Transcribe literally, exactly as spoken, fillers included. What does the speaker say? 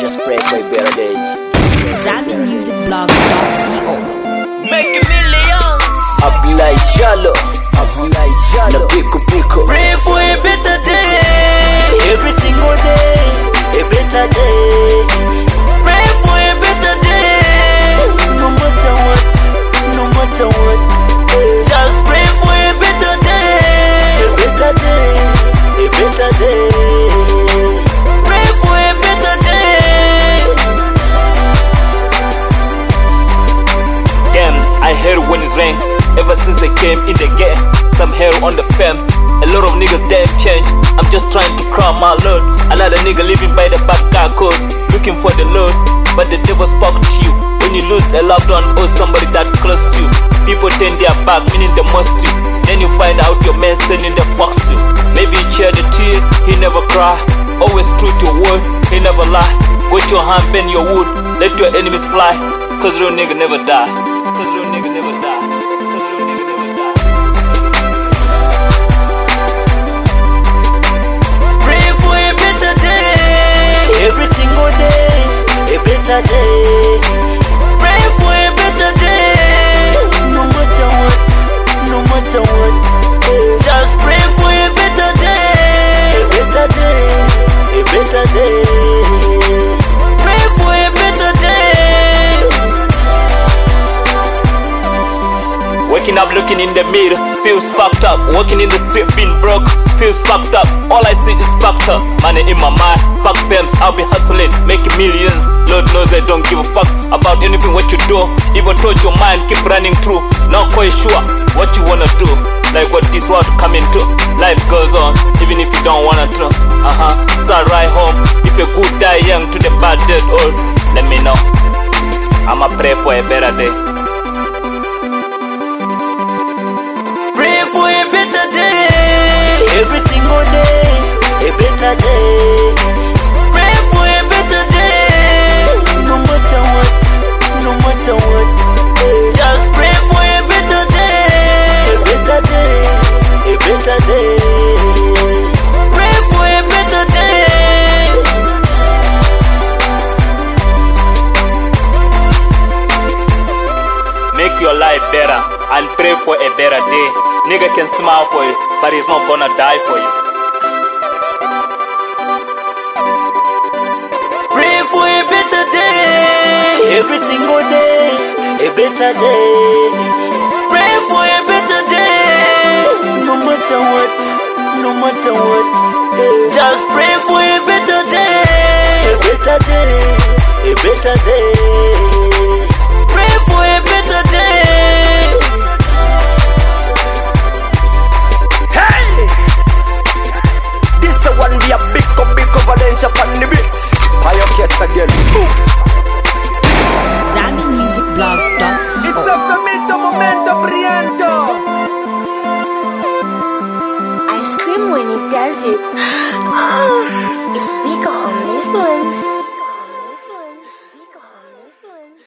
just pray for a better day. Zambian Music Blog dot co. Making millions. Abulai Jalo, Abulai Jalo, Pico Pico. Pray for a better day. Every single day, a better day. Pray for a better day. No matter what, no matter what. Just pray for a better day. A better day, a better day. Pray for a better day. Damn, I heard when it's rain. Ever since I came in the game, some hair on the fence. A lot of niggas damn change. I'm just trying to crown my lord. Another nigga living by the back car code, looking for the Lord. But the devil's fucked you. When you lose a loved one or somebody that close to you, people turn their back, meaning they must you. Then you find out your man sending the fucks you. Maybe he shed a tear, he never cry. Always true to your word, he never lie. Got your hand, bend your wood, let your enemies fly. Cause real nigga never die. Cause real nigga never die. Cause real nigga never die. Pray for a better day. Every single day, a better day. Pray for a better day. No matter what, no matter what. Just pray for a better day. A better day, a better day. Pray for a better day. Waking up looking in the mirror, feels fucked up. Walking in the street being broke, feels fucked up. All I see is fucked up. Money in my mind, fuck films, I'll be hustling, making millions. Lord knows I don't give a fuck about anything what you do. Even told your mind, keep running through. Not quite sure what you wanna do. Like what this world coming to. Life goes on, even if you don't wanna to. Uh-huh, start right home. If you could die young to the bad dead old, let me know. I'ma pray for a better day. Pray for a better day. Every single day, a better day. Pray for a better day. No matter what, no matter what. Just pray for a better day. A better day, a better day. Pray for a better day. Make your life better and pray for a better day. Nigga can smile for you, but he's not gonna die for you. Pray for a better day. Every single day, a better day. Pray for a better day. No matter what, no matter what. Just pray for a better day. A better day, a better day. Pray for a better day. This a one be a big up, big up Valencia on the beats. Pay your case again. Zambian Music Blog dot co. It's a finito momento briento. I scream when it does it. Ah, it's bigger on this one.